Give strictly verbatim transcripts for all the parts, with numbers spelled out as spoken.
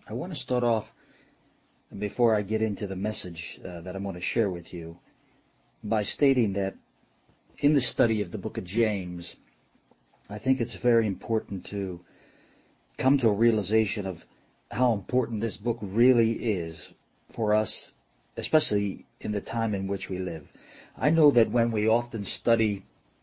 I want to start off, before I get into the message uh, that I'm going to share with you, by stating that in the study of the book of James, I think it's very important to come to a realization of how important this book really is for us, especially in the time in which we live. I know that when we often study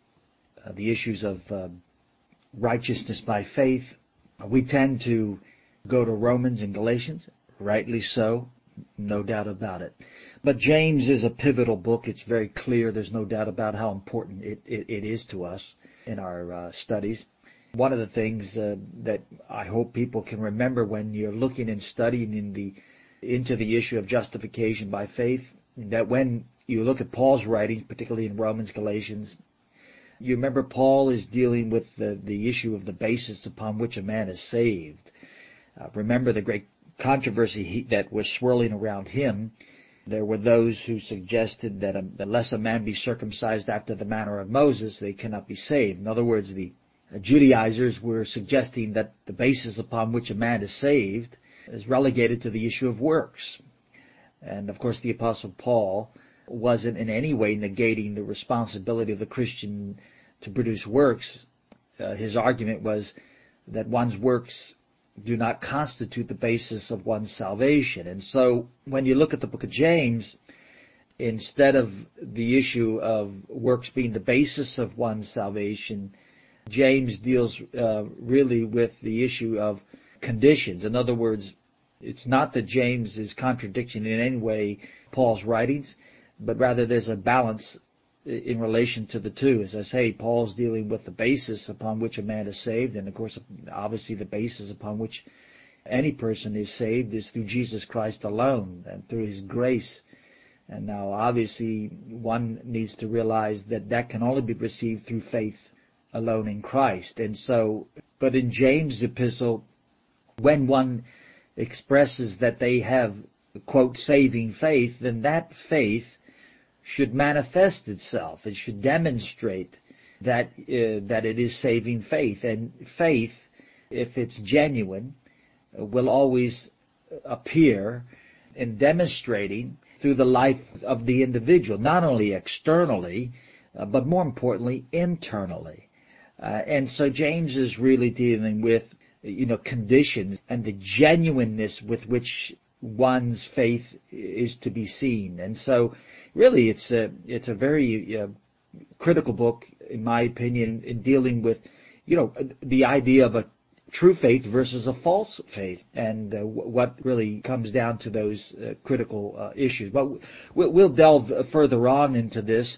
uh, the issues of uh, righteousness by faith, we tend to go to Romans and Galatians, rightly so, no doubt about it. But James is a pivotal book. It's very clear. There's no doubt about how important it, it, it is to us in our uh, studies. One of the things uh, that I hope people can remember when you're looking and studying in the into the issue of justification by faith, that when you look at Paul's writings, particularly in Romans, Galatians, you remember Paul is dealing with the, the issue of the basis upon which a man is saved. Uh, remember the great controversy he, that was swirling around him. There were those who suggested that unless a man be circumcised after the manner of Moses, they cannot be saved. In other words, the Judaizers were suggesting that the basis upon which a man is saved is relegated to the issue of works. And of course, the Apostle Paul wasn't in any way negating the responsibility of the Christian to produce works. Uh, his argument was that one's works do not constitute the basis of one's salvation. And so when you look at the book of James, instead of the issue of works being the basis of one's salvation, James deals uh, really with the issue of conditions. In other words, it's not that James is contradicting in any way Paul's writings, but rather there's a balance in relation to the two. As I say, Paul's dealing with the basis upon which a man is saved, and of course, obviously the basis upon which any person is saved is through Jesus Christ alone and through His grace. And now, obviously, one needs to realize that that can only be received through faith alone in Christ. And so, but in James' epistle, when one expresses that they have, quote, saving faith, then that faith should manifest itself. It should demonstrate that uh, that it is saving faith. And faith, if it's genuine, uh, will always appear in demonstrating through the life of the individual, not only externally, uh, but more importantly, internally. Uh, and so James is really dealing with, you know, conditions and the genuineness with which one's faith is to be seen. And so really it's a, it's a very uh, critical book, in my opinion, in dealing with, you know, the idea of a true faith versus a false faith, and uh, what really comes down to those uh, critical uh, issues. But we'll delve further on into this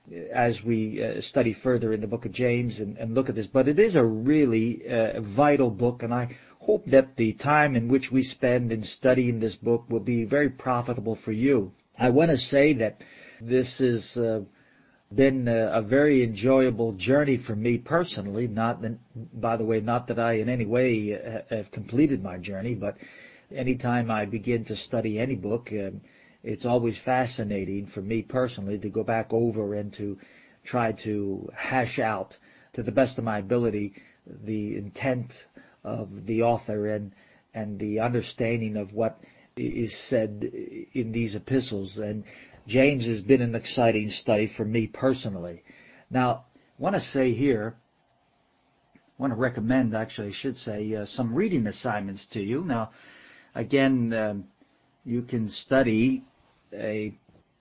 as we uh, study further in the book of James and, and look at this. But it is a really uh, vital book, and I hope that the time in which we spend in studying this book will be very profitable for you. I want to say that this has uh, been a, a very enjoyable journey for me personally. Not, by the way, not that I in any way uh, have completed my journey, but anytime I begin to study any book, um, it's always fascinating for me personally to go back over and to try to hash out, to the best of my ability, the intent of the author and and the understanding of what is said in these epistles. And James has been an exciting study for me personally. Now, I want to say here, I want to recommend, actually I should say, uh, some reading assignments to you. Now, again, um, you can study a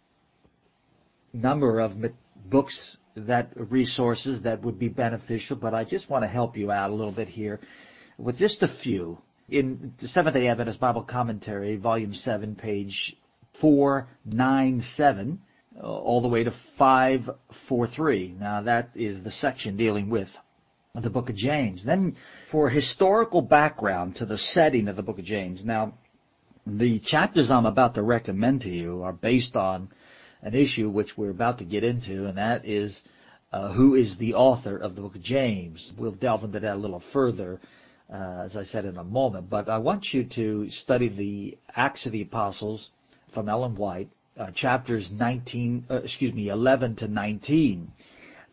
number of books, that resources that would be beneficial, but I just want to help you out a little bit here with just a few. In the Seventh-day Adventist Bible Commentary, Volume seven, page four ninety-seven, uh, all the way to five forty-three. Now, that is the section dealing with the book of James. Then, for historical background to the setting of the book of James. Now, the chapters I'm about to recommend to you are based on an issue which we're about to get into, and that is uh, who is the author of the book of James. We'll delve into that a little further, uh, as I said, in a moment. But I want you to study the Acts of the Apostles from Ellen White, uh, chapters nineteen, uh, excuse me, eleven to nineteen.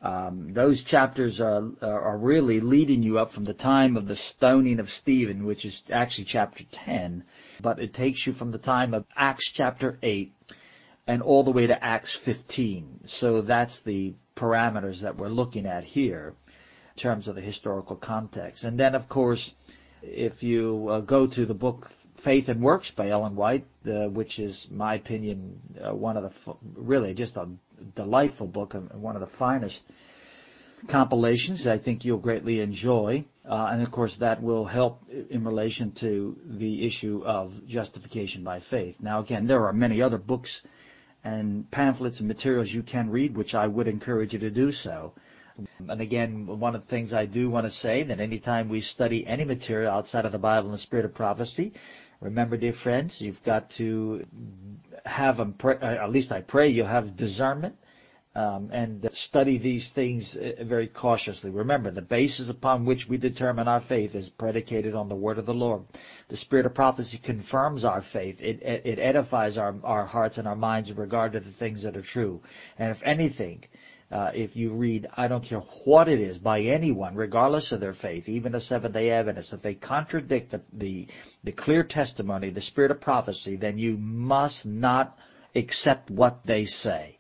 Um, those chapters are, are really leading you up from the time of the stoning of Stephen, which is actually chapter ten, but it takes you from the time of Acts chapter eight and all the way to Acts fifteen. So that's the parameters that we're looking at here in terms of the historical context. And then, of course, if you uh, go to the book Faith and Works by Ellen White, uh, which is, in my opinion, uh, one of the, f- really just a delightful book and one of the finest compilations I think you'll greatly enjoy. Uh, and, of course, that will help in relation to the issue of justification by faith. Now, again, there are many other books and pamphlets and materials you can read, which I would encourage you to do so. And again, one of the things I do want to say that anytime we study any material outside of the Bible and the Spirit of prophecy, remember, dear friends, you've got to have, a, at least I pray, you'll have discernment um, and study these things very cautiously. Remember, the basis upon which we determine our faith is predicated on the word of the Lord. The Spirit of prophecy confirms our faith. It, it edifies our, our hearts and our minds in regard to the things that are true. And if anything, Uh, if you read, I don't care what it is, by anyone, regardless of their faith, even a Seventh-day Adventist, if they contradict the, the, the clear testimony, the Spirit of prophecy, then you must not accept what they say.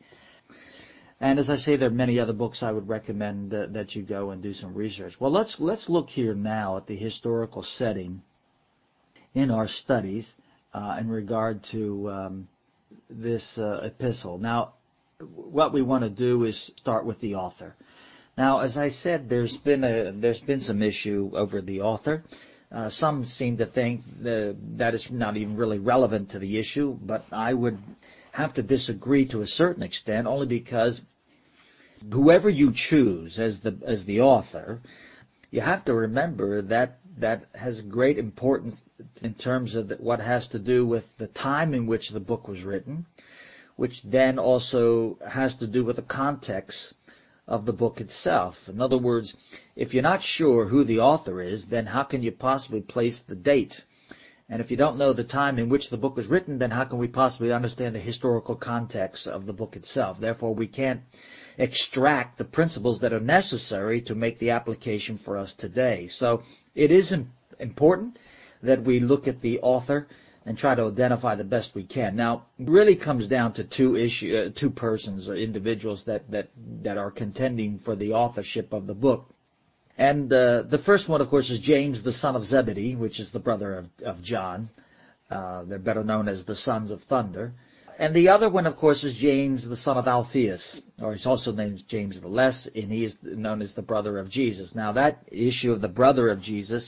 And as I say, there are many other books I would recommend uh, that you go and do some research. Well, let's let's look here now at the historical setting in our studies uh, in regard to um, this uh, epistle. Now, what we want to do is start with the author. Now, as I said, there's been a there's been some issue over the author. Uh, some seem to think the, that is not even really relevant to the issue, but I would have to disagree to a certain extent, only because whoever you choose as the as the author, you have to remember that that has great importance in terms of the, what has to do with the time in which the book was written, which then also has to do with the context of the book itself. In other words, if you're not sure who the author is, then how can you possibly place the date? And if you don't know the time in which the book was written, then how can we possibly understand the historical context of the book itself? Therefore, we can't extract the principles that are necessary to make the application for us today. So it is important that we look at the author and try to identify the best we can. Now, it really comes down to two issue, uh, two persons or individuals that, that, that are contending for the authorship of the book. And uh, the first one, of course, is James, the son of Zebedee, which is the brother of, of John. Uh, they're better known as the sons of thunder. And the other one, of course, is James, the son of Alphaeus, or he's also named James the Less, and he is known as the brother of Jesus. Now, that issue of the brother of Jesus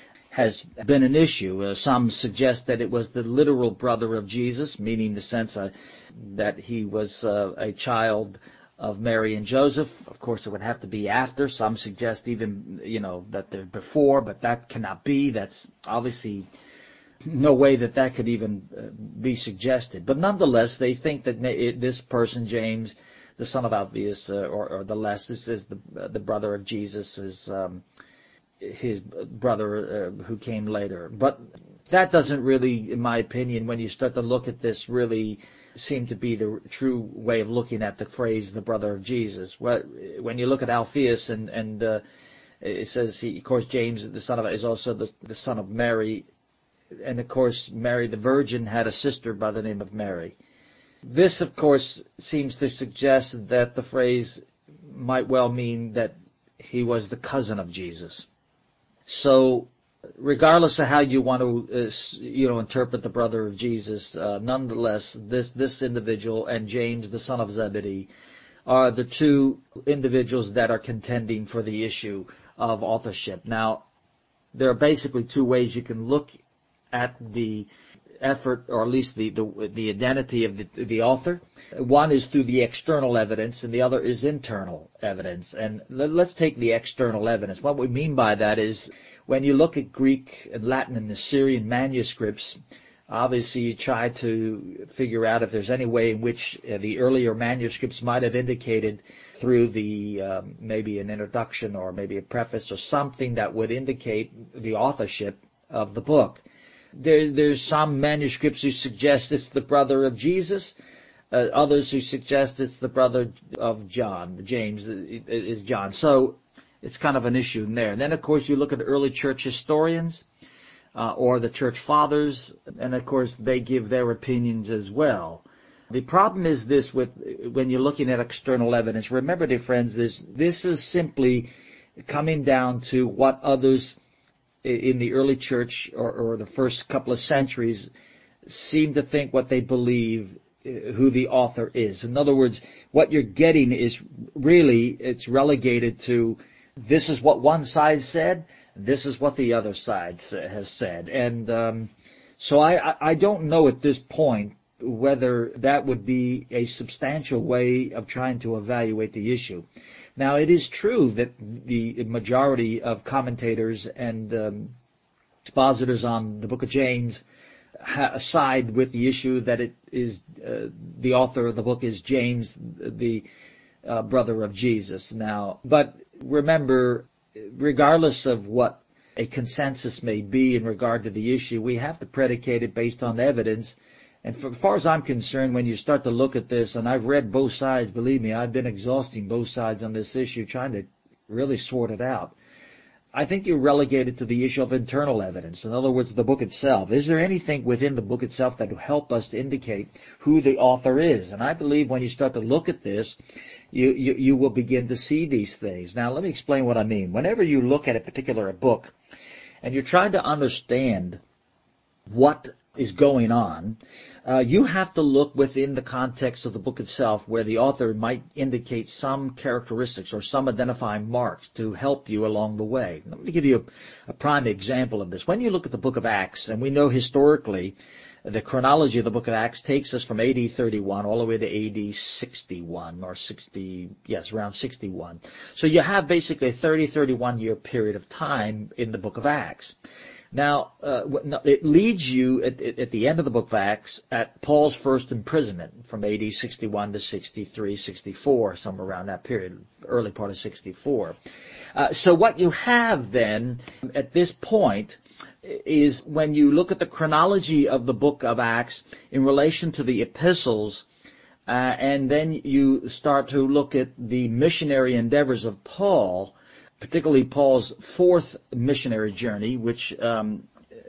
has been an issue. Uh, some suggest that it was the literal brother of Jesus, meaning the sense uh, that he was uh, a child of Mary and Joseph. Of course, it would have to be after. Some suggest even, you know, that they're before, but that cannot be. That's obviously no way that that could even uh, be suggested. But nonetheless, they think that it, this person, James, the son of Alphaeus, uh, or, or the Less, this is the, uh, the brother of Jesus, is um, his brother uh, who came later. But that doesn't really, in my opinion, when you start to look at this, really seem to be the true way of looking at the phrase, the brother of Jesus. When you look at Alphaeus, and, and uh, it says, he, of course, James, the son of, is also the, the son of Mary. And, of course, Mary the Virgin had a sister by the name of Mary. This, of course, seems to suggest that the phrase might well mean that he was the cousin of Jesus. So, regardless of how you want to, uh, you know, interpret the brother of Jesus, uh, nonetheless, this this individual and James, the son of Zebedee, are the two individuals that are contending for the issue of authorship. Now, there are basically two ways you can look at the effort, or at least the, the, the identity of the, the author. One is through the external evidence, and the other is internal evidence. And let's take the external evidence. What we mean by that is when you look at Greek and Latin and Assyrian manuscripts, obviously you try to figure out if there's any way in which uh, the earlier manuscripts might have indicated through the um, maybe an introduction or maybe a preface or something that would indicate the authorship of the book. There, there's some manuscripts who suggest it's the brother of Jesus. Uh, others who suggest it's the brother of John, James is John. So it's kind of an issue in there. And then, of course, you look at early church historians uh, or the church fathers, and, of course, they give their opinions as well. The problem is this with when you're looking at external evidence. Remember, dear friends, this, this is simply coming down to what others in the early church or, or the first couple of centuries seem to think what they believe who the author is. In other words, what you're getting is really, it's relegated to this is what one side said, this is what the other side has said. And um, so I, I don't know at this point whether that would be a substantial way of trying to evaluate the issue. Now, it is true that the majority of commentators and um, expositors on the book of James side with the issue that it is uh, the author of the book is James, the uh, brother of Jesus. Now, but remember, regardless of what a consensus may be in regard to the issue, we have to predicate it based on evidence. And for, as far as I'm concerned, when you start to look at this, and I've read both sides, believe me, I've been exhausting both sides on this issue, trying to really sort it out. I think you're relegated to the issue of internal evidence. In other words, the book itself. Is there anything within the book itself that will help us to indicate who the author is? And I believe when you start to look at this, you, you, you will begin to see these things. Now, let me explain what I mean. Whenever you look at a particular book and you're trying to understand what is going on, uh, you have to look within the context of the book itself, where the author might indicate some characteristics or some identifying marks to help you along the way. Let me give you a, a prime example of this. When you look at the book of Acts, and we know historically the chronology of the book of Acts takes us from A D thirty-one all the way to A D sixty-one or sixty, yes, around sixty-one. So you have basically a thirty, thirty-one year period of time in the book of Acts. Now, uh, it leads you at, at the end of the book of Acts at Paul's first imprisonment from A D sixty-one to sixty-three, sixty-four, somewhere around that period, early part of sixty-four. Uh, so what you have then at this point is when you look at the chronology of the book of Acts in relation to the epistles, uh, and then you start to look at the missionary endeavors of Paul, particularly Paul's fourth missionary journey, which um,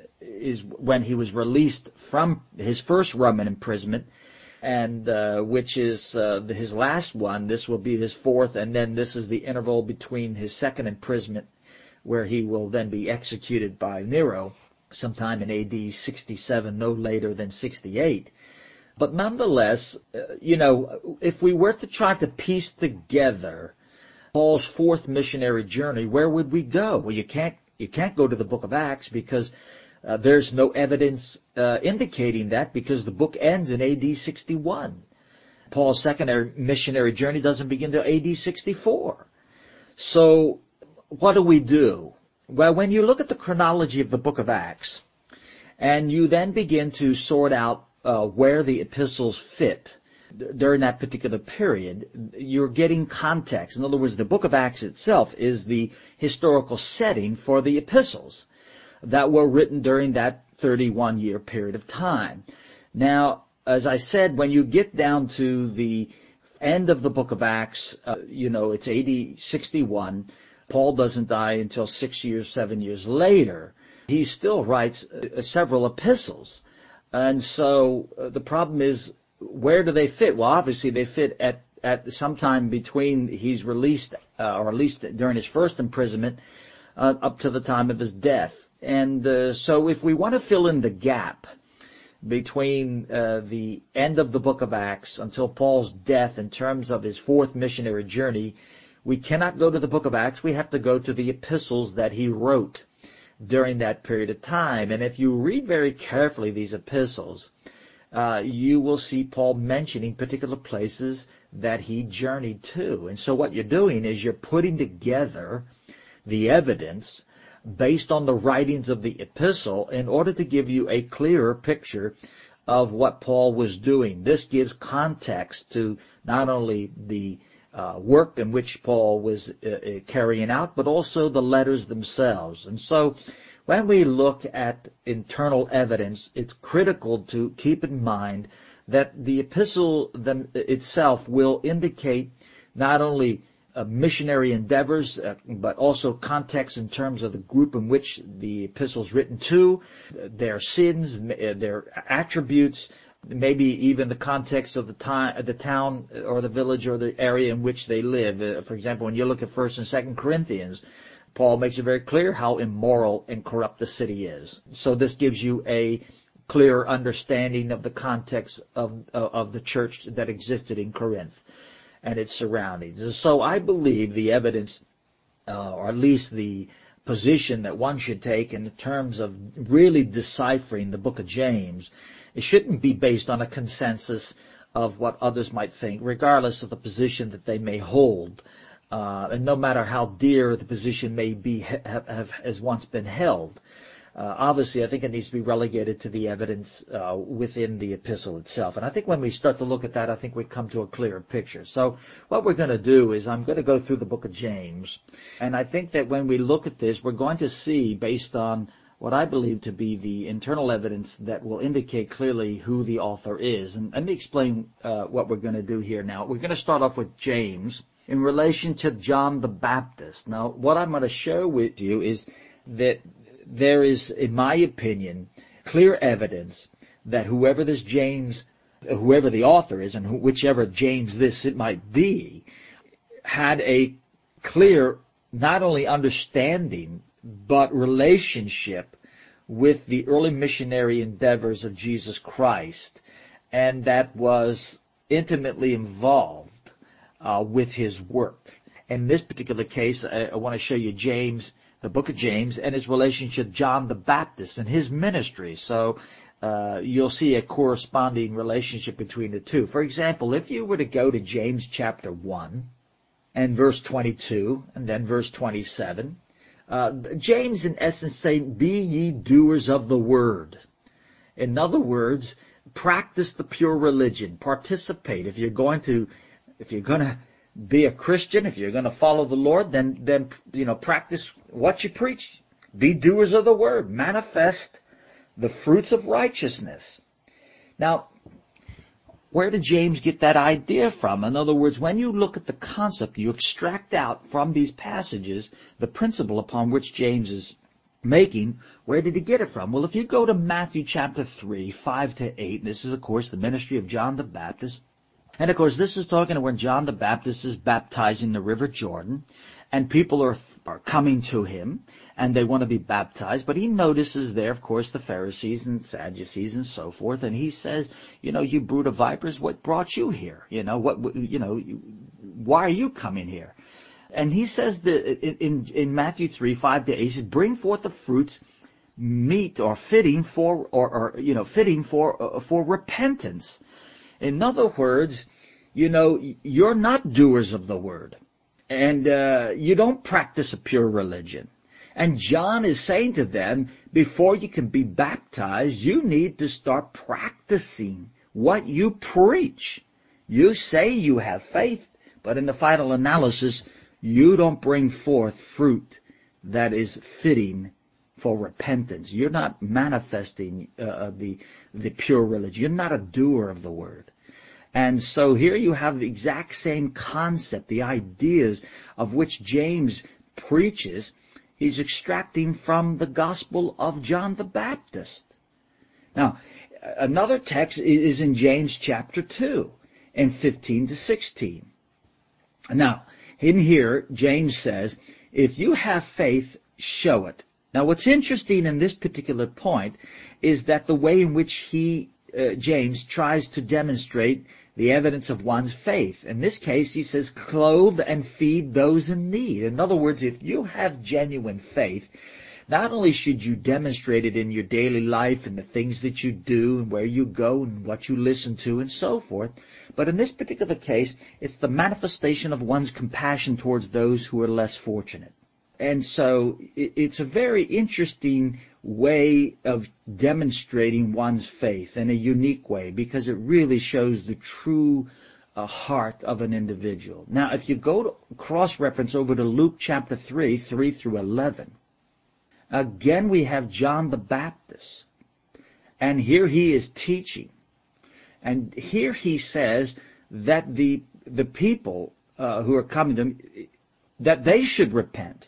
is when he was released from his first Roman imprisonment, and uh, which is uh, his last one. This will be his fourth, and then this is the interval between his second imprisonment, where he will then be executed by Nero sometime in A D sixty-seven, no later than sixty-eight. But nonetheless, uh, you know, if we were to try to piece together Paul's fourth missionary journey, where would we go? Well, you can't you can't go to the book of Acts because uh, there's no evidence uh, indicating that, because the book ends in A D sixty-one. Paul's second missionary journey doesn't begin until A D sixty-four. So what do we do? Well, when you look at the chronology of the book of Acts, and you then begin to sort out uh, where the epistles fit during that particular period, you're getting context. In other words, the book of Acts itself is the historical setting for the epistles that were written during that thirty-one year period of time. Now, as I said, when you get down to the end of the book of Acts, uh, you know, it's A D sixty-one. Paul doesn't die until six years, seven years later. He still writes uh, several epistles. And so uh, the problem is, where do they fit? Well, obviously they fit at, at some time between he's released, uh, or at least during his first imprisonment, uh, up to the time of his death. And uh, so if we want to fill in the gap between uh, the end of the book of Acts until Paul's death in terms of his fourth missionary journey, we cannot go to the book of Acts. We have to go to the epistles that he wrote during that period of time. And if you read very carefully these epistles, Uh, you will see Paul mentioning particular places that he journeyed to. And so what you're doing is you're putting together the evidence based on the writings of the epistle in order to give you a clearer picture of what Paul was doing. This gives context to not only the uh, work in which Paul was uh, carrying out, but also the letters themselves. And so when we look at internal evidence, it's critical to keep in mind that the epistle them, itself will indicate not only uh, missionary endeavors, uh, but also context in terms of the group in which the epistle is written to, their sins, their attributes, maybe even the context of the time, the town or the village or the area in which they live. Uh, for example, when you look at First and Second Corinthians, Paul makes it very clear how immoral and corrupt the city is. So this gives you a clear understanding of the context of of the church that existed in Corinth and its surroundings. So I believe the evidence, uh, or at least the position that one should take in terms of really deciphering the book of James, it shouldn't be based on a consensus of what others might think, regardless of the position that they may hold. Uh, and no matter how dear the position may be, have, have has once been held. Uh, obviously, I think it needs to be relegated to the evidence uh, within the epistle itself. And I think when we start to look at that, I think we come to a clearer picture. So what we're going to do is I'm going to go through the book of James. And I think that when we look at this, we're going to see, based on what I believe to be the internal evidence that will indicate clearly who the author is. And let me explain uh, what we're going to do here now. We're going to start off with James in relation to John the Baptist. Now, what I'm going to share with you is that there is, in my opinion, clear evidence that whoever this James, whoever the author is, and whichever James this it might be, had a clear, not only understanding, but relationship with the early missionary endeavors of Jesus Christ, and that was intimately involved Uh, with his work. In this particular case, I, I want to show you James, the book of James, and his relationship to John the Baptist and his ministry. So uh, you'll see a corresponding relationship between the two. For example, if you were to go to James chapter one and verse twenty-two and then verse twenty-seven, uh, James in essence saying, "Be ye doers of the word." In other words, practice the pure religion. Participate. If you're going to If you're going to be a Christian, if you're going to follow the Lord, then, then, you know, practice what you preach. Be doers of the word. Manifest the fruits of righteousness. Now, where did James get that idea from? In other words, when you look at the concept, you extract out from these passages the principle upon which James is making. Where did he get it from? Well, if you go to Matthew chapter three, five to eight, this is, of course, the ministry of John the Baptist. And, of course, this is talking when John the Baptist is baptizing the River Jordan, and people are are coming to him, and they want to be baptized. But he notices there, of course, the Pharisees and Sadducees and so forth, and he says, you know, you brood of vipers, what brought you here? You know, what, you know, why are you coming here? And he says that in, in Matthew three, five to eight, he says, bring forth the fruits meet or fitting for, or, or you know, fitting for, uh, for repentance. In other words, you know, you're not doers of the word, and uh, you don't practice a pure religion. And John is saying to them, before you can be baptized, you need to start practicing what you preach. You say you have faith, but in the final analysis, you don't bring forth fruit that is fitting for repentance. You're not manifesting uh, the the pure religion. You're not a doer of the word. And so here you have the exact same concept, the ideas of which James preaches. He's extracting from the Gospel of John the Baptist. Now, another text is in James chapter two and fifteen to sixteen. Now, in here, James says, if you have faith, show it. Now, what's interesting in this particular point is that the way in which he, uh, James, tries to demonstrate the evidence of one's faith. In this case, he says, clothe and feed those in need. In other words, if you have genuine faith, not only should you demonstrate it in your daily life and the things that you do and where you go and what you listen to and so forth, but in this particular case, it's the manifestation of one's compassion towards those who are less fortunate. And so it's a very interesting way of demonstrating one's faith in a unique way, because it really shows the true uh, heart of an individual. Now, if you go to cross-reference over to Luke chapter three, three through eleven, again we have John the Baptist. And here he is teaching. And here he says that the the people uh, who are coming to him, that they should repent,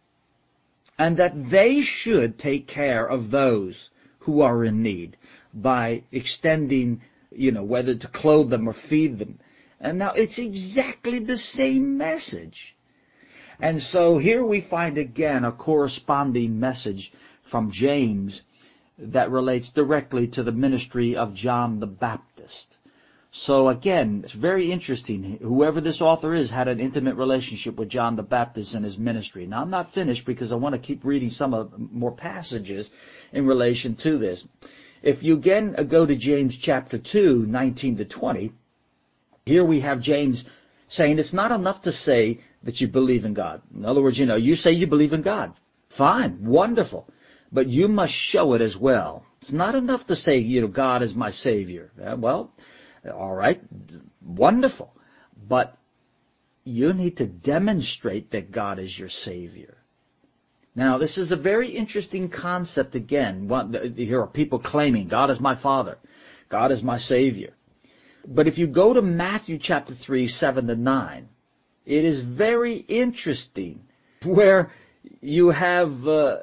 and that they should take care of those who are in need by extending, you know, whether to clothe them or feed them. And now it's exactly the same message. And so here we find again a corresponding message from James that relates directly to the ministry of John the Baptist. So again, it's very interesting. Whoever this author is had an intimate relationship with John the Baptist and his ministry. Now I'm not finished because I want to keep reading some of more passages in relation to this. If you again go to James chapter two, nineteen to twenty, here we have James saying it's not enough to say that you believe in God. In other words, you know, you say you believe in God. Fine, wonderful. But you must show it as well. It's not enough to say, you know, God is my Savior. Well, all right, wonderful. But you need to demonstrate that God is your Savior. Now, this is a very interesting concept again. Here are people claiming, God is my Father. God is my Savior. But if you go to Matthew chapter three, seven to nine, it is very interesting where you have uh,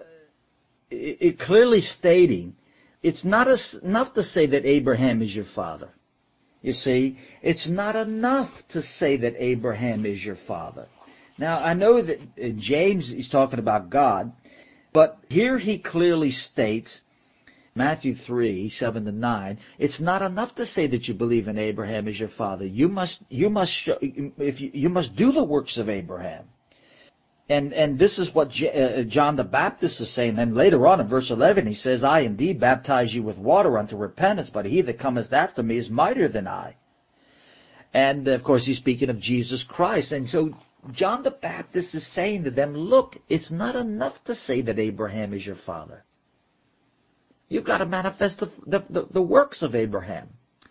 it clearly stating it's not enough to say that Abraham is your father. You see, it's not enough to say that Abraham is your father. Now, I know that James is talking about God, but here he clearly states, Matthew three, seven to nine, it's not enough to say that you believe in Abraham as your father. You must, you must show, if you, you must do the works of Abraham. And, and this is what J, uh, John the Baptist is saying. Then later on in verse eleven, he says, I indeed baptize you with water unto repentance, but he that cometh after me is mightier than I. And of course, he's speaking of Jesus Christ. And so John the Baptist is saying to them, look, it's not enough to say that Abraham is your father. You've got to manifest the, the, the, the works of Abraham.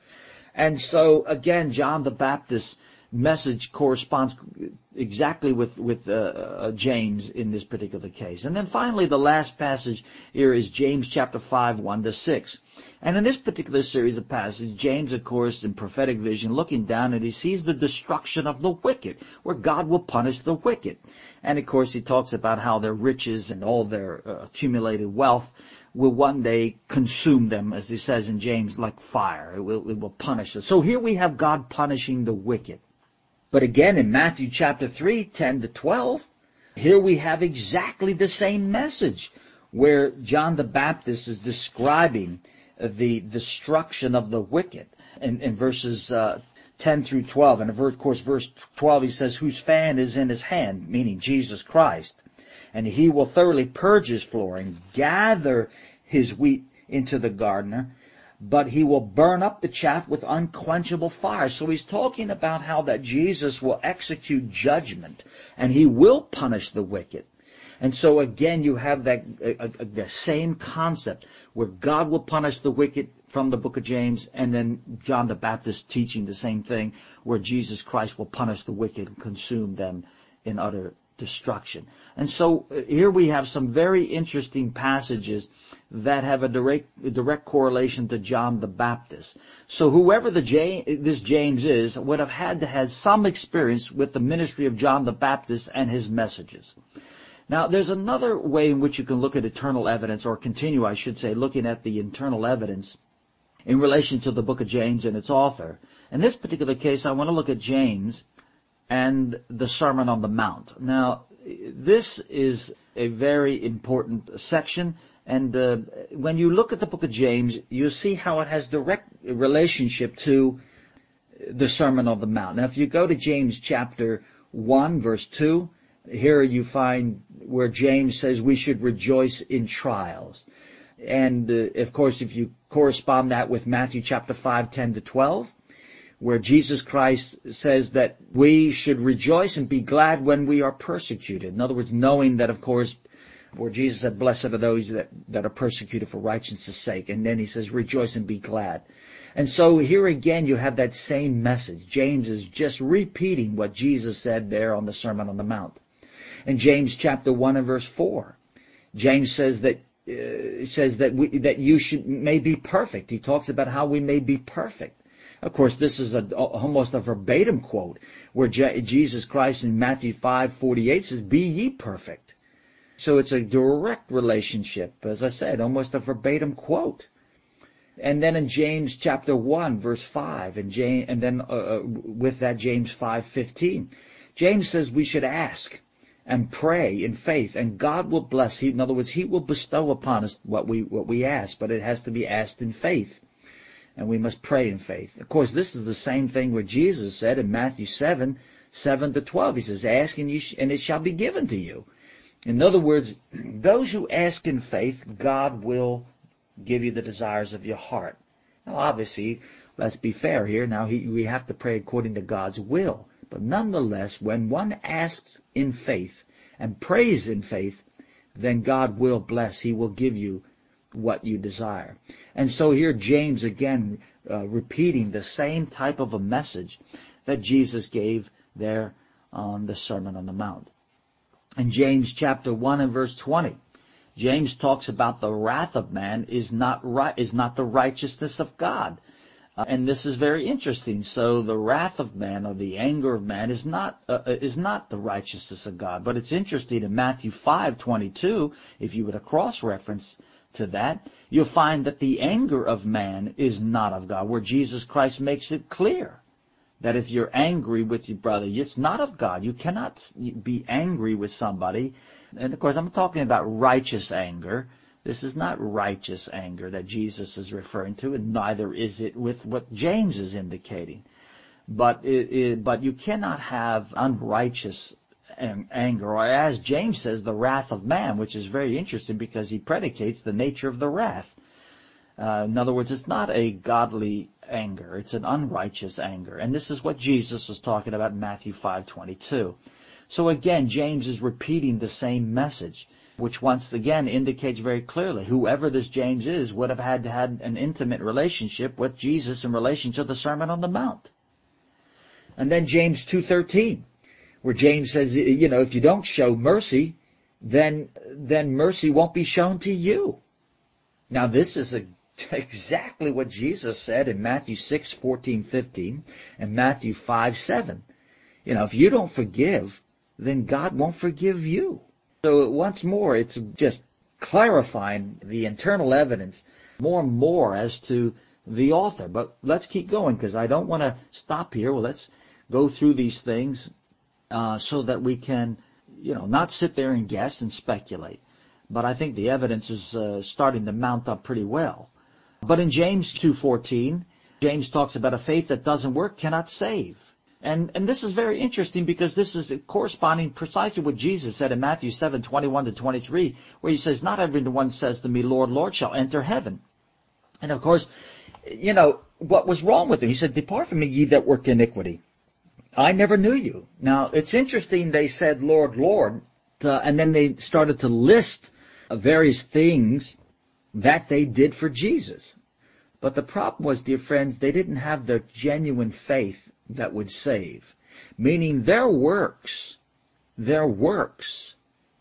And so, again, John the Baptist's message corresponds exactly with, with uh, uh, James in this particular case. And then finally, the last passage here is James chapter five, one to six. And in this particular series of passages, James, of course, in prophetic vision, looking down, and he sees the destruction of the wicked, where God will punish the wicked. And, of course, he talks about how their riches and all their uh, accumulated wealth will one day consume them, as he says in James, like fire. It will, it will punish them. So here we have God punishing the wicked. But again, in Matthew chapter three, ten to twelve, here we have exactly the same message, where John the Baptist is describing the destruction of the wicked in, in verses uh, ten through twelve. And of course, verse twelve, he says, whose fan is in his hand, meaning Jesus Christ. And he will thoroughly purge his floor and gather his wheat into the gardener, but he will burn up the chaff with unquenchable fire. So he's talking about how that Jesus will execute judgment, and he will punish the wicked. And so again, you have that uh, uh, the same concept where God will punish the wicked from the book of James, and then John the Baptist teaching the same thing, where Jesus Christ will punish the wicked and consume them in utter destruction. And so uh, here we have some very interesting passages that have a direct a direct correlation to John the Baptist. So whoever the James, this James is would have had to have some experience with the ministry of John the Baptist and his messages. Now, there's another way in which you can look at eternal evidence, or continue, I should say, looking at the internal evidence in relation to the book of James and its author. In this particular case, I want to look at James and the Sermon on the Mount. Now, this is a very important section, and uh, when you look at the book of James, you see how it has direct relationship to the Sermon on the Mount. Now, if you go to James chapter one, verse two, here you find where James says we should rejoice in trials. And, uh, of course, if you correspond that with Matthew chapter five, ten to twelve, where Jesus Christ says that we should rejoice and be glad when we are persecuted. In other words, knowing that, of course, where Jesus said, blessed are those that, that are persecuted for righteousness' sake. And then he says, rejoice and be glad. And so here again, you have that same message. James is just repeating what Jesus said there on the Sermon on the Mount. In James chapter one and verse four, James says that uh, says that we, that you should may be perfect. He talks about how we may be perfect. Of course, this is a, almost a verbatim quote where Je- Jesus Christ in Matthew five forty-eight says, "Be ye perfect." So it's a direct relationship, as I said, almost a verbatim quote. And then in James chapter one, verse five, and, James, and then uh, with that James five fifteen, James says we should ask and pray in faith, and God will bless. He, in other words, He will bestow upon us what we what we ask, but it has to be asked in faith, and we must pray in faith. Of course, this is the same thing where Jesus said in Matthew seven, seven to twelve. He says, "Ask and you sh- and it shall be given to you." In other words, those who ask in faith, God will give you the desires of your heart. Now, obviously, let's be fair here. Now, he, we have to pray according to God's will. But nonetheless, when one asks in faith and prays in faith, then God will bless. He will give you what you desire. And so here James again uh, repeating the same type of a message that Jesus gave there on the Sermon on the Mount. In James chapter one and verse twenty, James talks about the wrath of man is not right, is not the righteousness of God. Uh, and this is very interesting. So the wrath of man, or the anger of man, is not uh, is not the righteousness of God. But it's interesting in Matthew five twenty-two, if you were to cross-reference to that, you'll find that the anger of man is not of God, where Jesus Christ makes it clear that if you're angry with your brother, it's not of God. You cannot be angry with somebody. And of course, I'm talking about righteous anger. This is not righteous anger that Jesus is referring to, and neither is it with what James is indicating. But it, it, but you cannot have unrighteous anger, or as James says, the wrath of man, which is very interesting because he predicates the nature of the wrath. Uh, in other words, it's not a godly anger. It's an unrighteous anger. And this is what Jesus was talking about in Matthew five twenty-two. So again, James is repeating the same message, which once again indicates very clearly whoever this James is would have had to have an intimate relationship with Jesus in relation to the Sermon on the Mount. And then James two thirteen, where James says, you know, if you don't show mercy, then then mercy won't be shown to you. Now this is a exactly what Jesus said in Matthew six fourteen fifteen and Matthew five seven. You know, if you don't forgive, then God won't forgive you. So once more, it's just clarifying the internal evidence more and more as to the author. But let's keep going, because I don't want to stop here. Well, let's go through these things uh, so that we can, you know, not sit there and guess and speculate. But I think the evidence is uh, starting to mount up pretty well. But in James two fourteen, James talks about a faith that doesn't work cannot save. And and this is very interesting because this is corresponding precisely what Jesus said in Matthew seven twenty-one to twenty-three, where he says, "Not everyone says to me, Lord, Lord, shall enter heaven." And of course, you know, what was wrong with him? He said, "Depart from me, ye that work iniquity. I never knew you." Now, it's interesting they said, "Lord, Lord," uh, and then they started to list uh, various things that they did for Jesus. But the problem was, dear friends, they didn't have the genuine faith that would save. Meaning their works, their works,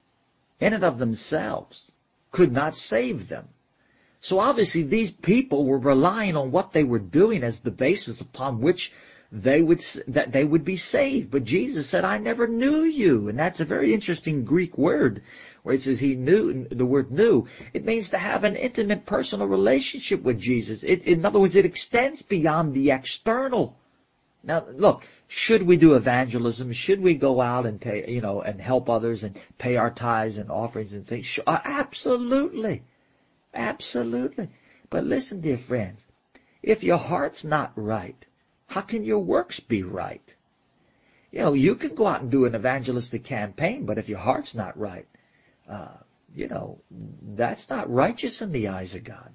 in and of themselves, could not save them. So obviously these people were relying on what they were doing as the basis upon which they would that they would be saved. But Jesus said, "I never knew you." And that's a very interesting Greek word, where it says he knew, the word knew. It means to have an intimate personal relationship with Jesus. It, in other words, it extends beyond the external. Now, look, should we do evangelism? Should we go out and pay, you know, and help others and pay our tithes and offerings and things? Sure, absolutely. Absolutely. But listen, dear friends, if your heart's not right, how can your works be right? You know, you can go out and do an evangelistic campaign, but if your heart's not right, uh, you know, that's not righteous in the eyes of God.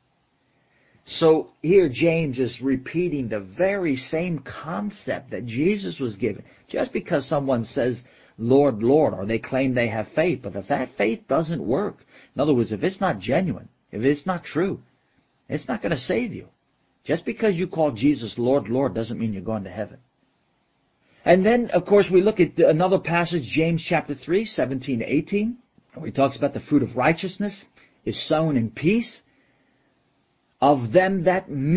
So here James is repeating the very same concept that Jesus was given. Just because someone says, "Lord, Lord," or they claim they have faith, but if that faith doesn't work, in other words, if it's not genuine, if it's not true, it's not going to save you. Just because you call Jesus Lord, Lord doesn't mean you're going to heaven. And then, of course, we look at another passage, James chapter three, seventeen to eighteen, where he talks about the fruit of righteousness is sown in peace of them that make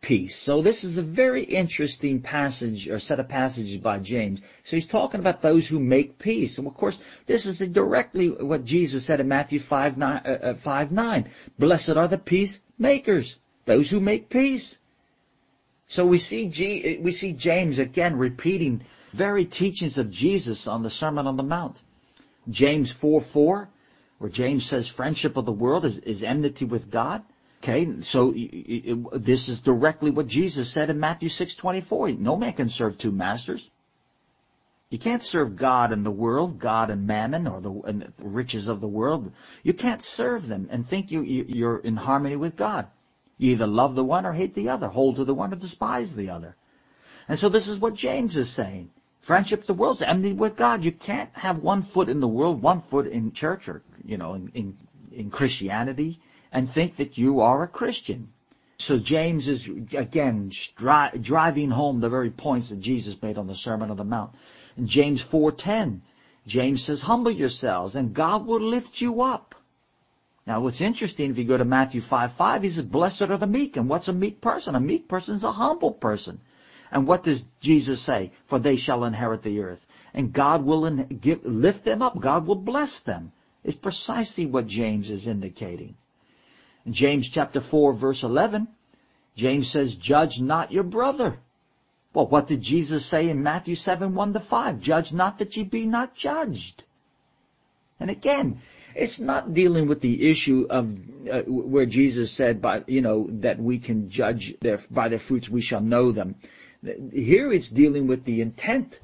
peace. So this is a very interesting passage or set of passages by James. So he's talking about those who make peace. And of course, this is directly what Jesus said in Matthew five nine. Uh, five, nine. Blessed are the peacemakers, those who make peace. So we see G, we see James again repeating very teachings of Jesus on the Sermon on the Mount. James four four, where James says friendship of the world is, is enmity with God. Okay, so it, it, this is directly what Jesus said in Matthew six twenty-four. No man can serve two masters. You can't serve God and the world, God and mammon, or the, and the riches of the world. You can't serve them and think you, you, you're in harmony with God. You either love the one or hate the other, hold to the one or despise the other. And so this is what James is saying. Friendship of the world is enmity with God. You can't have one foot in the world, one foot in church, or, you know, in, in, in Christianity, and think that you are a Christian. So James is, again, stri- driving home the very points that Jesus made on the Sermon on the Mount. In James four ten, James says, humble yourselves, and God will lift you up. Now, what's interesting, if you go to Matthew five five, he says, blessed are the meek. And what's a meek person? A meek person is a humble person. And what does Jesus say? For they shall inherit the earth. And God will in- give, lift them up. God will bless them. It's precisely what James is indicating. In James chapter four, verse eleven, James says, judge not your brother. Well, what did Jesus say in Matthew seven, one to five? Judge not that ye be not judged. And again, it's not dealing with the issue of uh, where Jesus said, by, you know, that we can judge their, by their fruits we shall know them. Here it's dealing with the intent.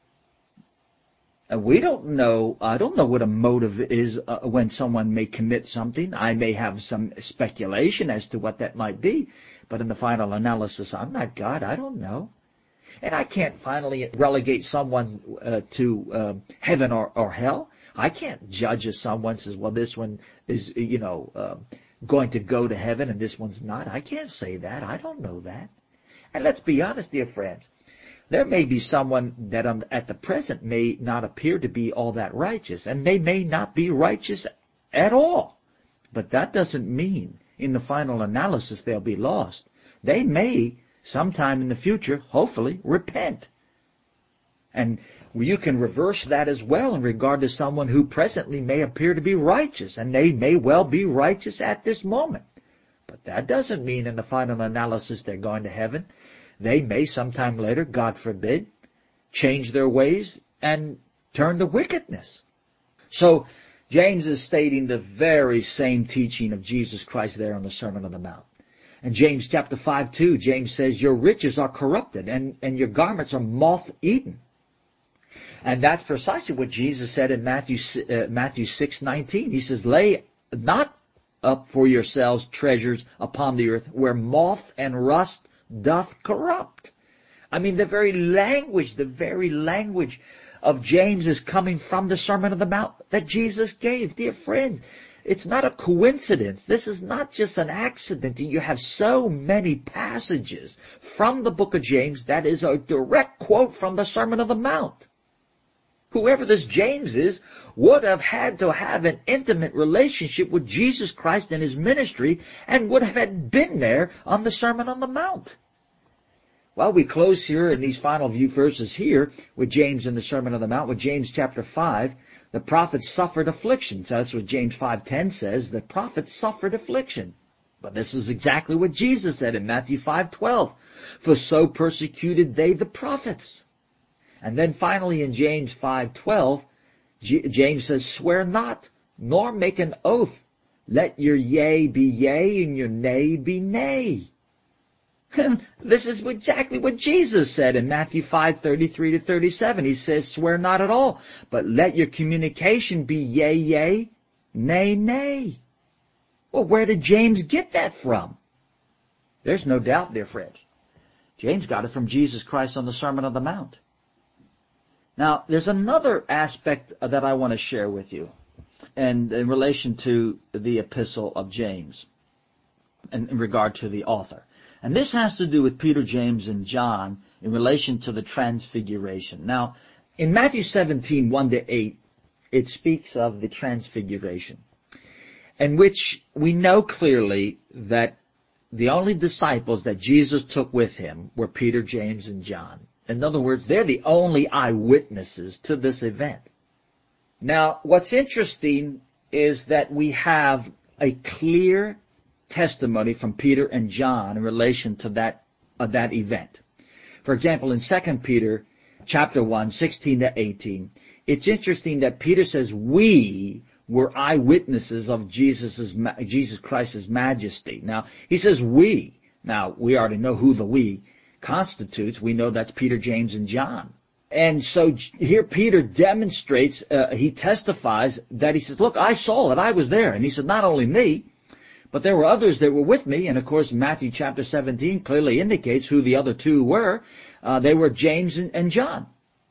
And we don't know, I don't know what a motive is uh, when someone may commit something. I may have some speculation as to what that might be. But in the final analysis, I'm not God. I don't know. And I can't finally relegate someone uh, to uh, heaven or, or hell. I can't judge if someone says, well, this one is, you know, uh, going to go to heaven and this one's not. I can't say that. I don't know that. And let's be honest, dear friends. There may be someone that um, at the present may not appear to be all that righteous, and they may not be righteous at all. But that doesn't mean in the final analysis they'll be lost. They may, sometime in the future, hopefully, repent. And you can reverse that as well in regard to someone who presently may appear to be righteous, and they may well be righteous at this moment. But that doesn't mean in the final analysis they're going to heaven. They may sometime later, God forbid, change their ways and turn to wickedness. So James is stating the very same teaching of Jesus Christ there on the Sermon on the Mount. In James chapter five two, James says, your riches are corrupted and, and your garments are moth-eaten. And that's precisely what Jesus said in Matthew, uh, Matthew six nineteen. He says, lay not up for yourselves treasures upon the earth where moth and rust doth corrupt. I mean, the very language, the very language of James is coming from the Sermon on the Mount that Jesus gave. Dear friends, it's not a coincidence. This is not just an accident. You have so many passages from the book of James that is a direct quote from the Sermon on the Mount. Whoever this James is would have had to have an intimate relationship with Jesus Christ and his ministry and would have had been there on the Sermon on the Mount. Well, we close here in these final few verses here with James in the Sermon on the Mount, with James chapter five. The prophets suffered affliction. So that's what James five ten says. The prophets suffered affliction. But this is exactly what Jesus said in Matthew five twelve. For so persecuted they the prophets. And then finally in James five twelve, J- James says, swear not, nor make an oath. Let your yea be yea and your nay be nay. This is exactly what Jesus said in Matthew five thirty-three to thirty-seven. He says, swear not at all, but let your communication be yea, yea, nay, nay. Well, where did James get that from? There's no doubt, dear friends. James got it from Jesus Christ on the Sermon on the Mount. Now, there's another aspect that I want to share with you, and in relation to the epistle of James, and in regard to the author. And this has to do with Peter, James, and John in relation to the transfiguration. Now, in Matthew seventeen, one to eight, it speaks of the transfiguration, in which we know clearly that the only disciples that Jesus took with him were Peter, James, and John. In other words, they're the only eyewitnesses to this event. Now, what's interesting is that we have a clear testimony from Peter and John in relation to that uh, that event. For example, in Second Peter chapter one, sixteen to eighteen, it's interesting that Peter says, we were eyewitnesses of Jesus's, Jesus Christ's majesty. Now, he says we. Now, we already know who the we constitutes. We know that's Peter, James, and John. And so here Peter demonstrates, uh, he testifies that he says, look, I saw it, I was there. And he said, not only me, but there were others that were with me. And of course, Matthew chapter seventeen clearly indicates who the other two were. Uh, they were James and, and John.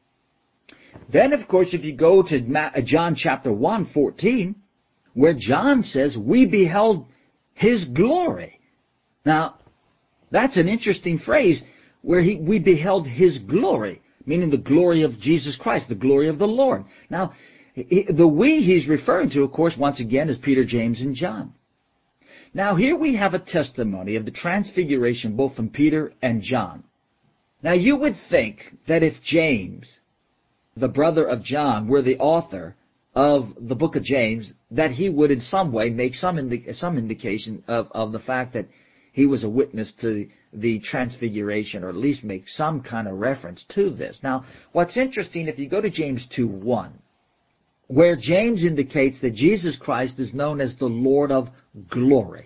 Then, of course, if you go to John chapter one, fourteen, where John says, we beheld his glory. Now, that's an interesting phrase, where he, we beheld his glory, meaning the glory of Jesus Christ, the glory of the Lord. Now, the we he's referring to, of course, once again, is Peter, James, and John. Now, here we have a testimony of the transfiguration both from Peter and John. Now, you would think that if James, the brother of John, were the author of the book of James, that he would in some way make some indi- some indication of, of the fact that he was a witness to the transfiguration, or at least make some kind of reference to this. Now, what's interesting, if you go to James two one, where James indicates that Jesus Christ is known as the Lord of glory.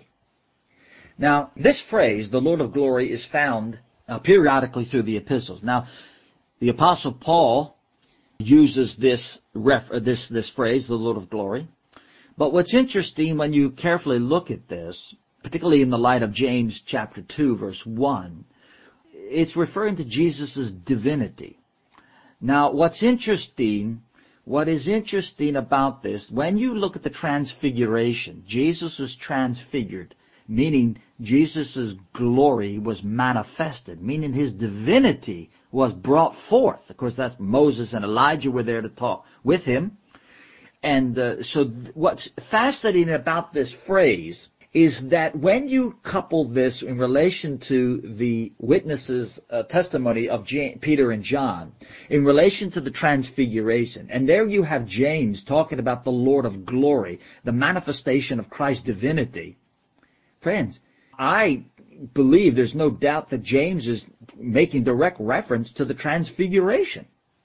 Now, this phrase, the Lord of glory, is found uh, periodically through the epistles. Now, the Apostle Paul uses this ref, uh, this this phrase, the Lord of glory. But what's interesting when you carefully look at this, particularly in the light of James chapter two, verse one, it's referring to Jesus' divinity. Now, what's interesting, what is interesting about this, when you look at the transfiguration, Jesus was transfigured, meaning Jesus' glory was manifested, meaning his divinity was brought forth. Of course, that's Moses and Elijah were there to talk with him. And uh, so th- what's fascinating about this phrase is that when you couple this in relation to the witnesses' uh, testimony of J- Peter and John, in relation to the transfiguration, and there you have James talking about the Lord of glory, the manifestation of Christ's divinity. Friends, I believe there's no doubt that James is making direct reference to the transfiguration.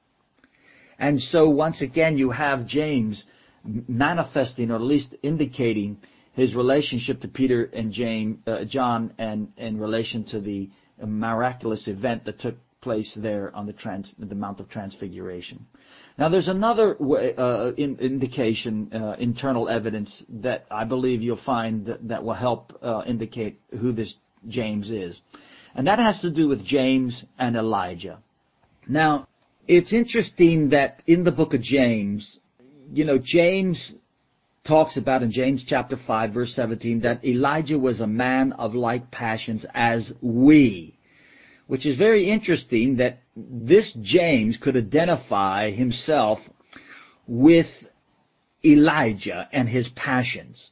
And so once again, you have James manifesting, or at least indicating, his relationship to Peter and James, uh, John, and in relation to the miraculous event that took place there on the, trans, the Mount of Transfiguration. Now, there's another uh, in, indication, uh, internal evidence that I believe you'll find that, that will help uh, indicate who this James is. And that has to do with James and Elijah. Now, it's interesting that in the book of James, you know, James talks about in James chapter five, verse seventeen, that Elijah was a man of like passions as we, which is very interesting that this James could identify himself with Elijah and his passions.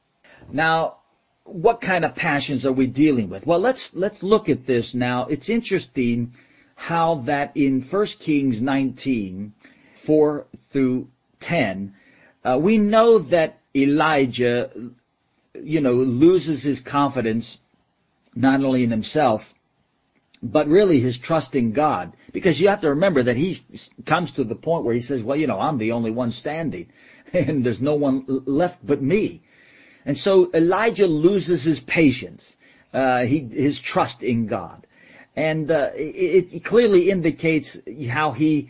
Now, what kind of passions are we dealing with? Well, let's let's look at this now. It's interesting how that in First Kings nineteen, four through ten, uh, we know that Elijah, you know, loses his confidence not only in himself, but really his trust in God. Because you have to remember that he comes to the point where he says, well, you know, I'm the only one standing, and there's no one left but me. And so Elijah loses his patience, uh, he, his trust in God. And uh, it, it clearly indicates how he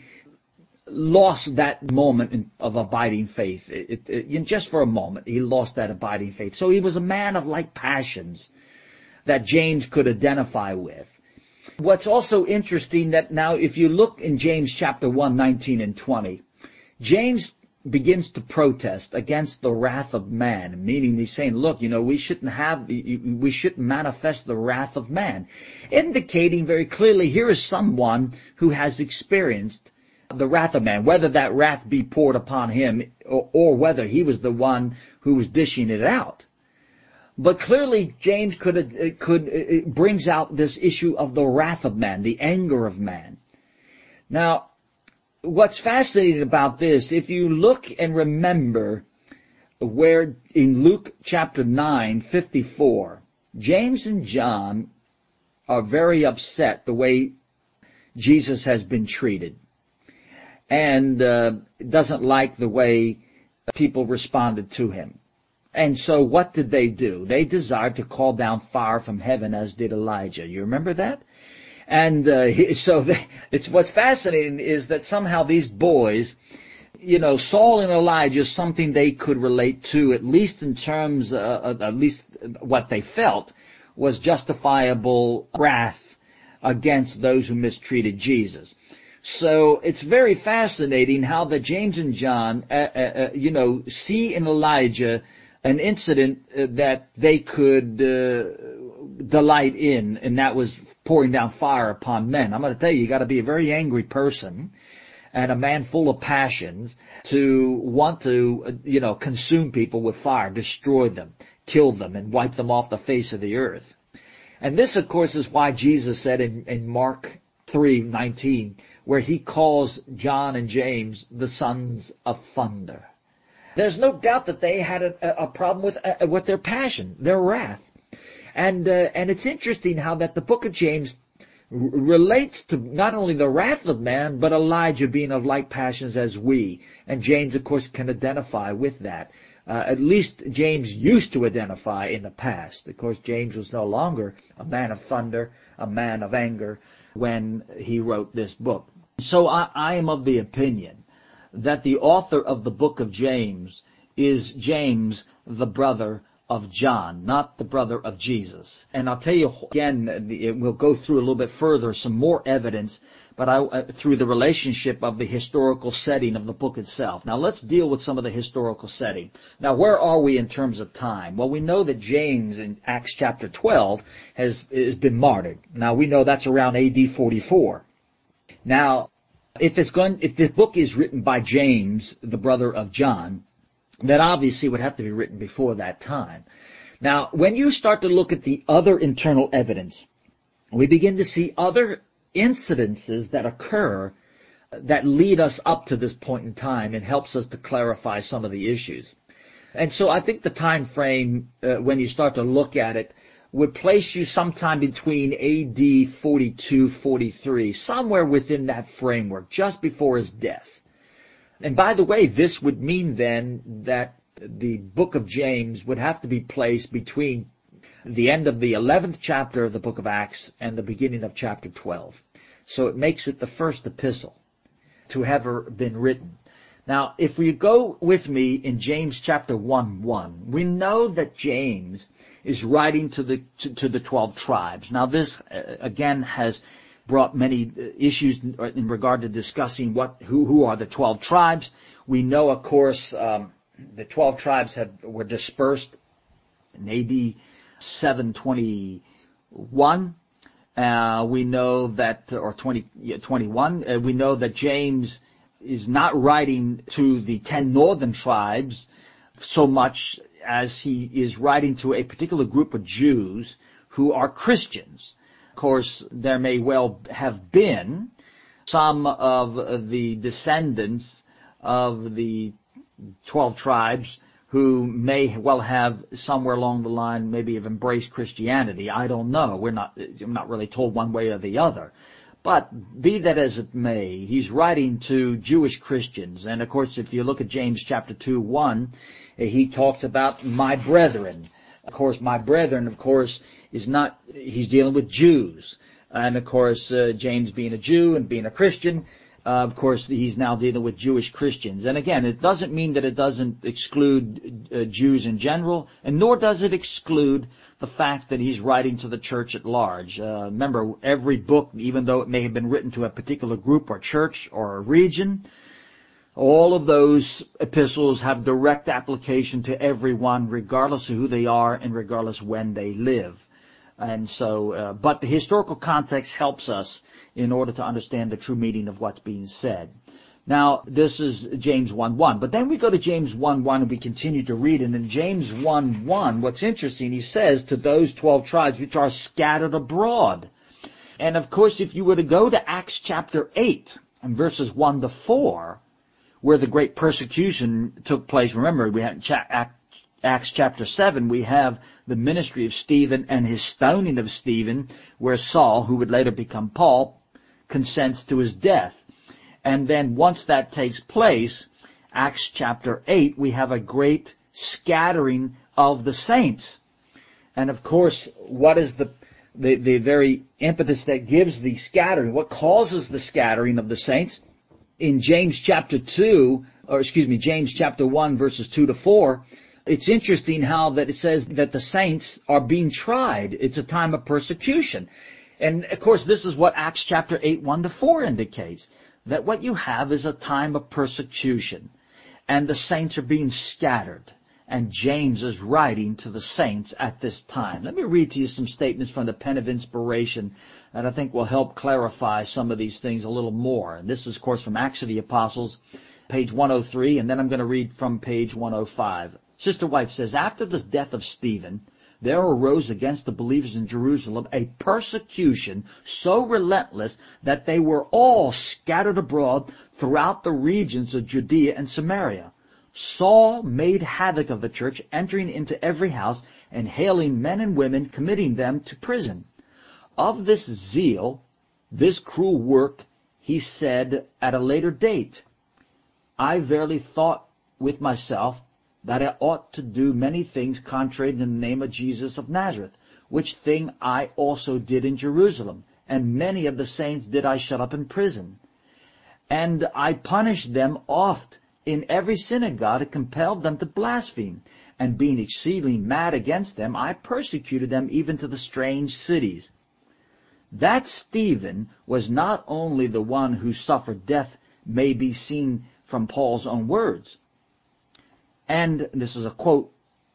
lost that moment in, of abiding faith. It, it, it, just for a moment, he lost that abiding faith. So he was a man of like passions that James could identify with. What's also interesting that now if you look in James chapter one, nineteen and twenty, James begins to protest against the wrath of man, meaning he's saying, look, you know, we shouldn't have, we shouldn't manifest the wrath of man, indicating very clearly here is someone who has experienced the wrath of man, whether that wrath be poured upon him or, or whether he was the one who was dishing it out. But clearly, James could, could, it brings out this issue of the wrath of man, the anger of man. Now, what's fascinating about this, if you look and remember where in Luke chapter nine, fifty-four, James and John are very upset the way Jesus has been treated, and uh, doesn't like the way people responded to him. And so what did they do? They desired to call down fire from heaven, as did Elijah. You remember that? And uh, so they, it's what's fascinating is that somehow these boys, you know, Saul and Elijah is something they could relate to, at least in terms, uh, of, at least what they felt was justifiable wrath against those who mistreated Jesus. So it's very fascinating how that James and John, uh, uh, you know, see in Elijah an incident uh, that they could uh, delight in, and that was pouring down fire upon men. I'm going to tell you, you got to be a very angry person and a man full of passions to want to, uh, you know, consume people with fire, destroy them, kill them, and wipe them off the face of the earth. And this, of course, is why Jesus said in, in Mark three nineteen, where he calls John and James the sons of thunder. There's no doubt that they had a, a problem with uh, with their passion, their wrath. And uh, and it's interesting how that the book of James r- relates to not only the wrath of man, but Elijah being of like passions as we. And James, of course, can identify with that. Uh, at least James used to identify in the past. Of course, James was no longer a man of thunder, a man of anger, when he wrote this book. So I, I am of the opinion that the author of the book of James is James, the brother of John, not the brother of Jesus. And I'll tell you again, we'll go through a little bit further some more evidence, but I, uh, through the relationship of the historical setting of the book itself. Now let's deal with some of the historical setting. Now where are we in terms of time? Well, we know that James in Acts chapter twelve has, has been martyred. Now we know that's around A D forty-four. Now, if it's going, if the book is written by James, the brother of John, then obviously it would have to be written before that time. Now, when you start to look at the other internal evidence, we begin to see other incidences that occur that lead us up to this point in time and helps us to clarify some of the issues. And so I think the time frame, uh, when you start to look at it, would place you sometime between A D forty-two, forty-three, somewhere within that framework, just before his death. And by the way, this would mean then that the book of James would have to be placed between the end of the eleventh chapter of the book of Acts and the beginning of chapter twelve. So it makes it the first epistle to have ever been written. Now, if we go with me in James chapter one, one, we know that James is writing to the to, to the twelve tribes. Now, this uh, again has brought many issues in regard to discussing what who who are the twelve tribes. We know, of course, um, the twelve tribes have were dispersed in A D seven twenty-one. Uh, we know that, or twenty, yeah, twenty-one. Uh, we know that James is not writing to the ten northern tribes so much as he is writing to a particular group of Jews who are Christians. Of course, there may well have been some of the descendants of the twelve tribes who may well have somewhere along the line maybe have embraced Christianity. I don't know. We're not, I'm not really told one way or the other. But be that as it may, he's writing to Jewish Christians. And of course, if you look at James chapter two, one, he talks about my brethren. Of course, my brethren, of course, is not, he's dealing with Jews. And of course, uh, James being a Jew and being a Christian, uh, of course, he's now dealing with Jewish Christians. And again, it doesn't mean that it doesn't exclude uh, Jews in general, and nor does it exclude the fact that he's writing to the church at large. Uh, remember, every book, even though it may have been written to a particular group or church or a region, all of those epistles have direct application to everyone, regardless of who they are and regardless when they live. And so, uh, but the historical context helps us in order to understand the true meaning of what's being said. Now, this is James one one. But then we go to James one one and we continue to read. And in James one one, what's interesting, he says, to those twelve tribes which are scattered abroad. And of course, if you were to go to Acts chapter eight and verses one to four, where the great persecution took place, remember, we had Acts chapter seven, we have the ministry of Stephen and his stoning of Stephen, where Saul, who would later become Paul, consents to his death. And then once that takes place, Acts chapter eight, we have a great scattering of the saints. And of course, what is the, the, the very impetus that gives the scattering? What causes the scattering of the saints? In James chapter two, or excuse me, James chapter one, verses two to four, it's interesting how that it says that the saints are being tried. It's a time of persecution. And of course, this is what Acts chapter eight, one to four indicates. That what you have is a time of persecution, and the saints are being scattered, and James is writing to the saints at this time. Let me read to you some statements from the pen of inspiration that I think will help clarify some of these things a little more. And this is, of course, from Acts of the Apostles, page one oh three, and then I'm going to read from page one oh five. Sister White says, after the death of Stephen, there arose against the believers in Jerusalem a persecution so relentless that they were all scattered abroad throughout the regions of Judea and Samaria. Saul made havoc of the church, entering into every house and hailing men and women, committing them to prison. Of this zeal, this cruel work, he said at a later date, I verily thought with myself that I ought to do many things contrary in the name of Jesus of Nazareth, which thing I also did in Jerusalem, and many of the saints did I shut up in prison. And I punished them oft in every synagogue, and compelled them to blaspheme. And being exceedingly mad against them, I persecuted them even to the strange cities. That Stephen was not only the one who suffered death may be seen from Paul's own words. And this is a quote,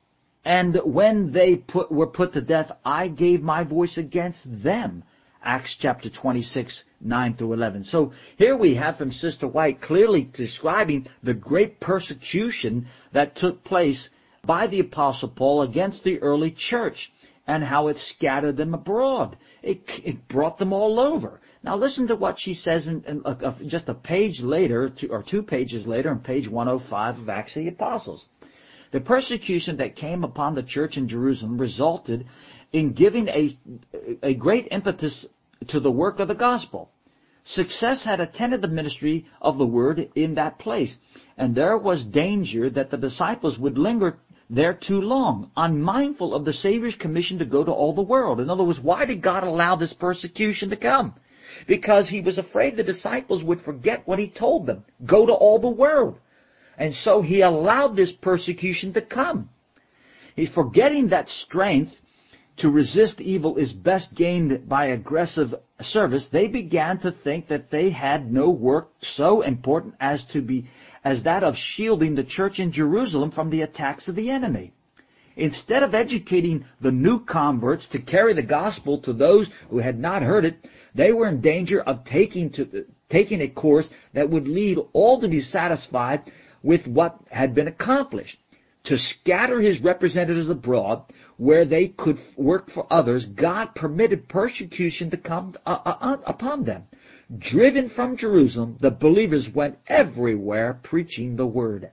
and when they put, were put to death, I gave my voice against them. Acts chapter twenty-six, nine through eleven. So here we have from Sister White clearly describing the great persecution that took place by the Apostle Paul against the early church and how it scattered them abroad. It, it brought them all over. Now listen to what she says in, in uh, uh, just a page later, two, or two pages later, on page one oh five of Acts of the Apostles. The persecution that came upon the church in Jerusalem resulted in giving a, a great impetus to the work of the gospel. Success had attended the ministry of the word in that place, and there was danger that the disciples would linger there too long, unmindful of the Savior's commission to go to all the world. In other words, why did God allow this persecution to come? Because he was afraid the disciples would forget what he told them. Go to all the world. And so he allowed this persecution to come. He's forgetting that strength to resist evil is best gained by aggressive service. They began to think that they had no work so important as to be as that of shielding the church in Jerusalem from the attacks of the enemy. Instead of educating the new converts to carry the gospel to those who had not heard it, they were in danger of taking to taking a course that would lead all to be satisfied with what had been accomplished. To scatter his representatives abroad where they could work for others, God permitted persecution to come uh, uh, upon them. Driven from Jerusalem, the believers went everywhere preaching the word.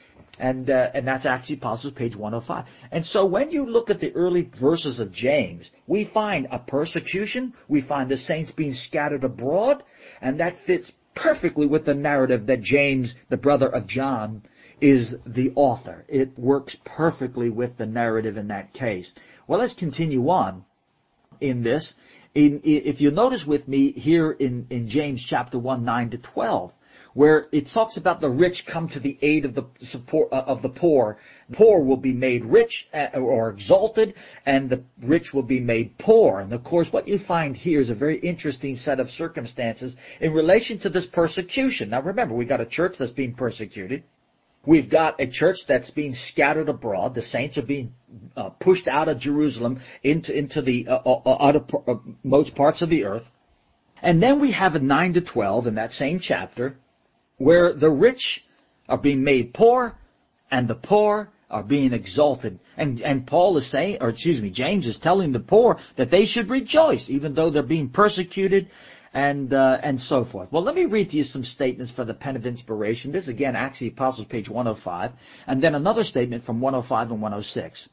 And uh, and that's Acts of the Apostles, page one oh five. And so when you look at the early verses of James, we find a persecution, we find the saints being scattered abroad, and that fits perfectly with the narrative that James, the brother of John, is the author. It works perfectly with the narrative in that case. Well, let's continue on in this. In, if you notice with me here in, in James chapter one, nine to twelve, where it talks about the rich come to the aid of the support uh, of the poor. The poor will be made rich uh, or exalted, and the rich will be made poor. And of course, what you find here is a very interesting set of circumstances in relation to this persecution. Now remember, we've got a church that's being persecuted. We've got a church that's being scattered abroad. The saints are being uh, pushed out of Jerusalem into, into the uh, uh, uttermost parts of the earth. And then we have a nine to twelve in that same chapter, where the rich are being made poor and the poor are being exalted. And, and Paul is saying, or excuse me, James is telling the poor that they should rejoice even though they're being persecuted and uh, and so forth. Well, let me read to you some statements for the Pen of Inspiration. This, again, Acts of the Apostles, page one oh five, and then another statement from one oh five and one oh six.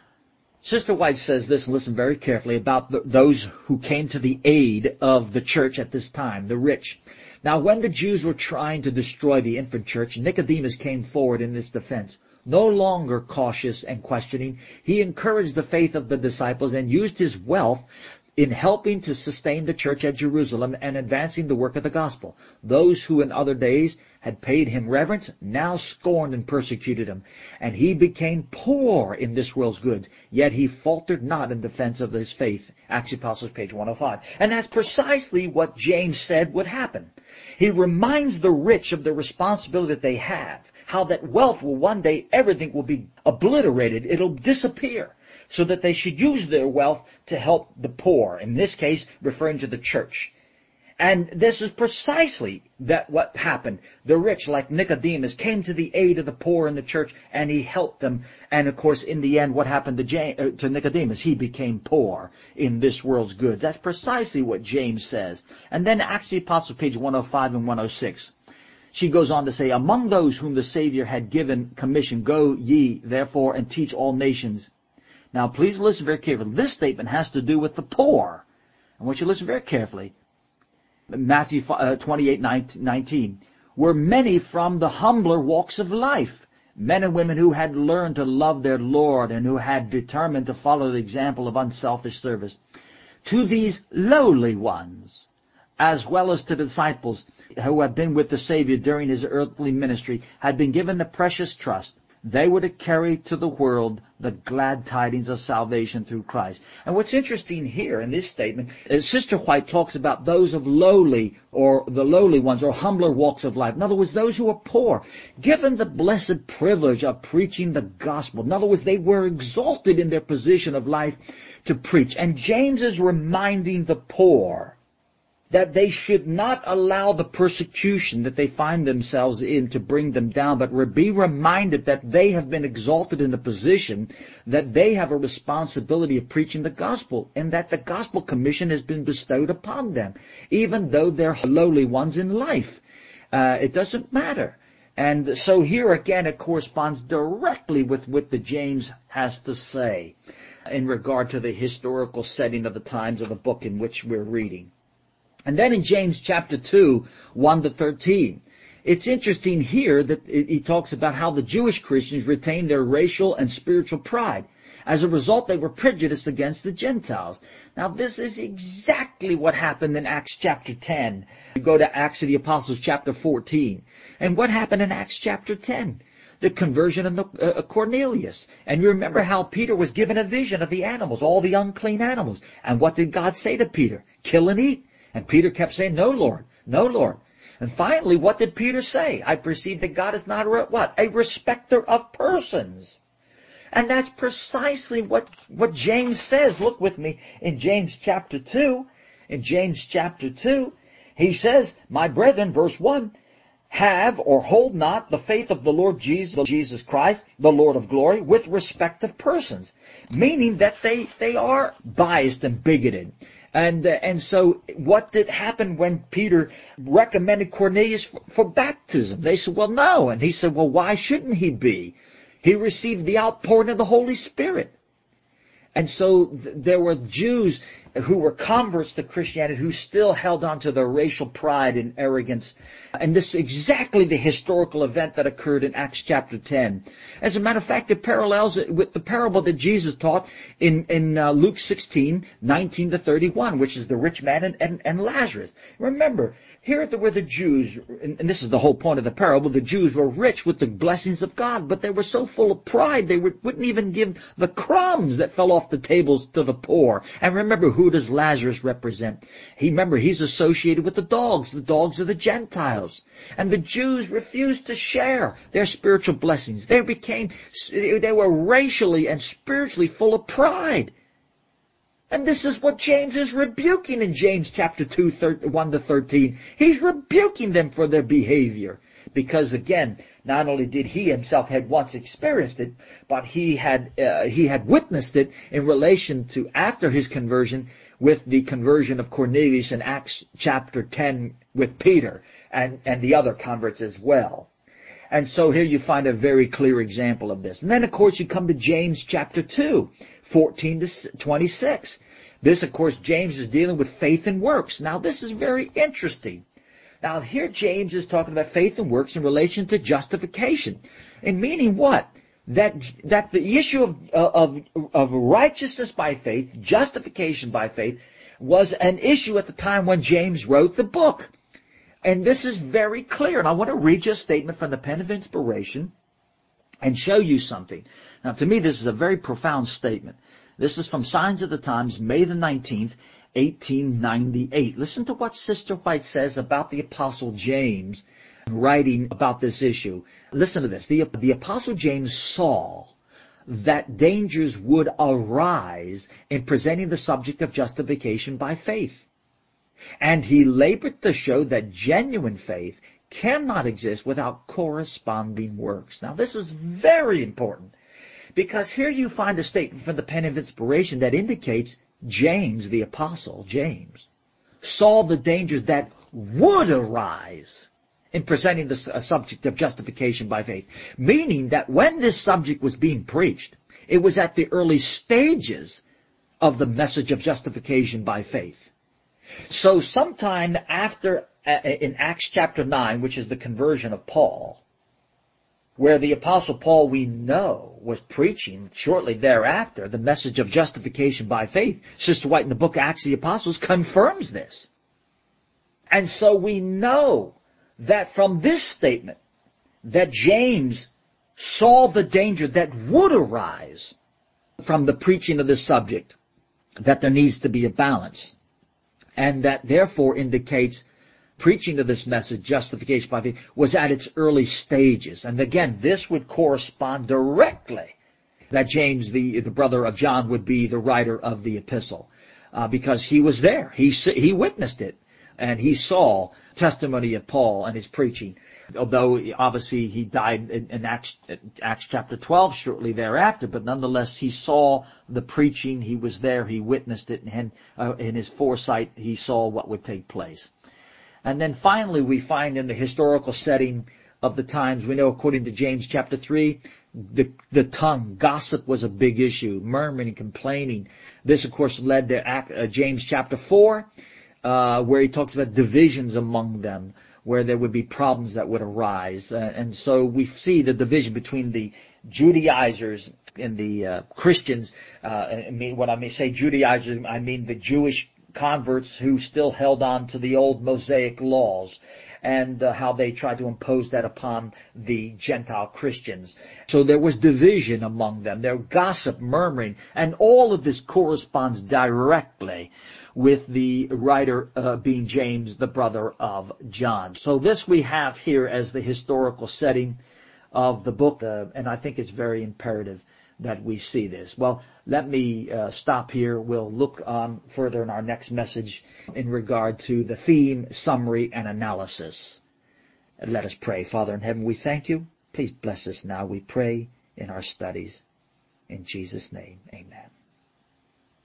Sister White says this, and listen very carefully, about the, those who came to the aid of the church at this time, the rich. Now, when the Jews were trying to destroy the infant church, Nicodemus came forward in its defense. No longer cautious and questioning, he encouraged the faith of the disciples and used his wealth in helping to sustain the church at Jerusalem and advancing the work of the gospel. Those who in other days had paid him reverence now scorned and persecuted him, and he became poor in this world's goods, yet he faltered not in defense of his faith. Acts of the Apostles, page one oh five. And that's precisely what James said would happen. He reminds the rich of the responsibility that they have, how that wealth will one day, everything will be obliterated, it'll disappear, so that they should use their wealth to help the poor, in this case referring to the church. And this is precisely that what happened. The rich, like Nicodemus, came to the aid of the poor in the church, and he helped them. And of course, in the end, what happened to, James, uh, to Nicodemus? He became poor in this world's goods. That's precisely what James says. And then Acts of the Apostles, page one oh five and one oh six. She goes on to say, among those whom the Savior had given commission, go ye therefore and teach all nations. Now, please listen very carefully. This statement has to do with the poor. I want you to listen very carefully. Matthew twenty-eight nineteen. Were many from the humbler walks of life, men and women who had learned to love their Lord and who had determined to follow the example of unselfish service. To these lowly ones, as well as to the disciples who have been with the Savior during his earthly ministry, had been given the precious trust. They were to carry to the world the glad tidings of salvation through Christ. And what's interesting here in this statement is Sister White talks about those of lowly, or the lowly ones, or humbler walks of life. In other words, those who are poor, given the blessed privilege of preaching the gospel. In other words, they were exalted in their position of life to preach. And James is reminding the poor that they should not allow the persecution that they find themselves in to bring them down, but be reminded that they have been exalted in a position that they have a responsibility of preaching the gospel, and that the gospel commission has been bestowed upon them, even though they're lowly ones in life. Uh, it doesn't matter. And so here again it corresponds directly with what the James has to say in regard to the historical setting of the times of the book in which we're reading. And then in James chapter two, one to thirteen, it's interesting here that he talks about how the Jewish Christians retained their racial and spiritual pride. As a result, they were prejudiced against the Gentiles. Now, this is exactly what happened in Acts chapter ten. You go to Acts of the Apostles chapter fourteen. And what happened in Acts chapter ten? The conversion of the, uh, Cornelius. And you remember how Peter was given a vision of the animals, all the unclean animals. And what did God say to Peter? Kill and eat. And Peter kept saying, no, Lord, no, Lord. And finally, what did Peter say? I perceive that God is not a, what? A respecter of persons. And that's precisely what, what James says. Look with me in James chapter two. In James chapter two, he says, my brethren, verse one, have or hold not the faith of the Lord Jesus, Jesus Christ, the Lord of glory, with respect of persons. Meaning that they, they are biased and bigoted. And uh, and so what did happen when Peter recommended Cornelius for, for baptism? They said, well, no. And he said, well, why shouldn't he be? He received the outpouring of the Holy Spirit. And so th- there were Jews who were converts to Christianity who still held on to their racial pride and arrogance. And this is exactly the historical event that occurred in Acts chapter ten. As a matter of fact, it parallels it with the parable that Jesus taught in, in uh, Luke sixteen, nineteen to thirty-one, which is the rich man and, and, and Lazarus. Remember, here were the Jews, and, and this is the whole point of the parable, the Jews were rich with the blessings of God, but they were so full of pride they would, wouldn't even give the crumbs that fell off the tables to the poor. And remember, who does Lazarus represent? He, remember, he's associated with the dogs. The dogs are the Gentiles. And the Jews refused to share their spiritual blessings. They became, they were racially and spiritually full of pride. And this is what James is rebuking in James chapter two, one to thirteen. He's rebuking them for their behavior. Because again, not only did he himself had once experienced it, but he had uh, he had witnessed it in relation to after his conversion with the conversion of Cornelius in Acts chapter ten with Peter and, and the other converts as well. And so here you find a very clear example of this. And then of course you come to James chapter two, fourteen to twenty-six. This of course James is dealing with faith and works. Now this is very interesting. Now here James is talking about faith and works in relation to justification. And meaning what? That that the issue of, of, of righteousness by faith, justification by faith, was an issue at the time when James wrote the book. And this is very clear. And I want to read you a statement from the pen of inspiration and show you something. Now to me this is a very profound statement. This is from Signs of the Times, May the nineteenth, eighteen ninety-eight. Listen to what Sister White says about the Apostle James writing about this issue. Listen to this. The, the Apostle James saw that dangers would arise in presenting the subject of justification by faith. And he labored to show that genuine faith cannot exist without corresponding works. Now this is very important, because here you find a statement from the pen of inspiration that indicates James, the Apostle James, saw the dangers that would arise in presenting the uh, subject of justification by faith. Meaning that when this subject was being preached, it was at the early stages of the message of justification by faith. So sometime after, uh, in Acts chapter nine, which is the conversion of Paul, where the Apostle Paul, we know, was preaching shortly thereafter the message of justification by faith. Sister White in the book Acts of the Apostles confirms this. And so we know that from this statement that James saw the danger that would arise from the preaching of this subject, that there needs to be a balance, and that therefore indicates preaching of this message, justification by faith, was at its early stages. And again, this would correspond directly that James, the, the brother of John, would be the writer of the epistle, uh, because he was there. He, he witnessed it, and he saw testimony of Paul and his preaching. Although obviously he died in, in Acts, Acts chapter twelve shortly thereafter, but nonetheless he saw the preaching. He was there. He witnessed it, and uh, in his foresight he saw what would take place. And then finally we find in the historical setting of the times, we know according to James chapter three, the, the tongue, gossip was a big issue, murmuring, complaining. This of course led to Act, uh, James chapter four, uh, where he talks about divisions among them, where there would be problems that would arise. Uh, and so we see the division between the Judaizers and the uh, Christians. Uh, I mean, when I may say Judaizers, I mean the Jewish converts who still held on to the old Mosaic laws, and uh, how they tried to impose that upon the Gentile Christians. So there was division among them. There was gossip, murmuring, and all of this corresponds directly with the writer uh, being James, the brother of John. So this we have here as the historical setting of the book, uh, and I think it's very imperative that we see this. Well, let me uh, stop here. We'll look on further in our next message in regard to the theme, summary, and analysis. And let us pray. Father in heaven, we thank you. Please bless us now, we pray, in our studies. In Jesus' name, amen.